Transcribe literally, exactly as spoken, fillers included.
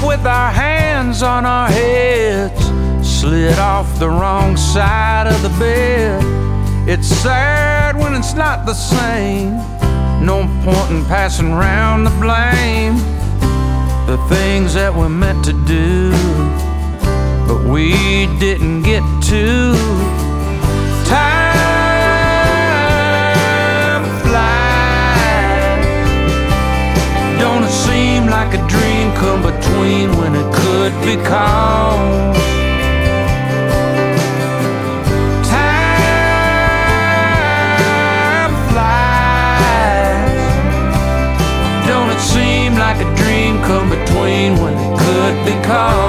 with our hands on our heads, slid off the wrong side of the bed. It's sad when it's not the same. No point in passing round the blame. The things that we're meant to do, but we didn't get to. Time flies. Don't it seem like a dream come between when it could be called? Time flies. Don't it seem like a dream come between when it could be called?